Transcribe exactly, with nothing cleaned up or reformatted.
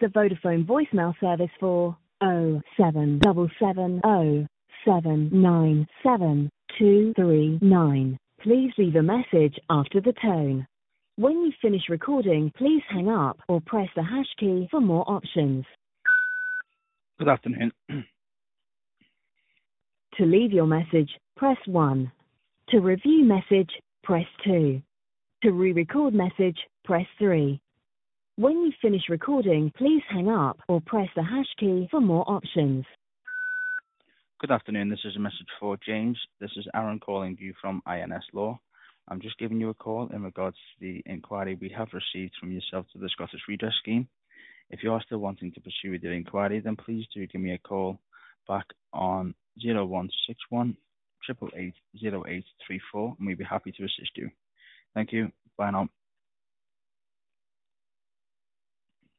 the Vodafone voicemail service for oh seven seven seven oh seven nine seven two three nine. Please leave a message after the tone. When you finish recording, please hang up or press the hash key for more options. Good afternoon. To leave your message, press one. To review message, press two. To re-record message, press three. When you finish recording, please hang up or press the hash key for more options. Good afternoon. This is a message for James. This is Aaron calling you from I N S Law. I'm just giving you a call in regards to the inquiry we have received from yourself to the Scottish Redress Scheme. If you are still wanting to pursue with your inquiry, then please do give me a call back on zero one six one, eight eight eight, zero eight three four, and we'd be happy to assist you. Thank you. Bye now.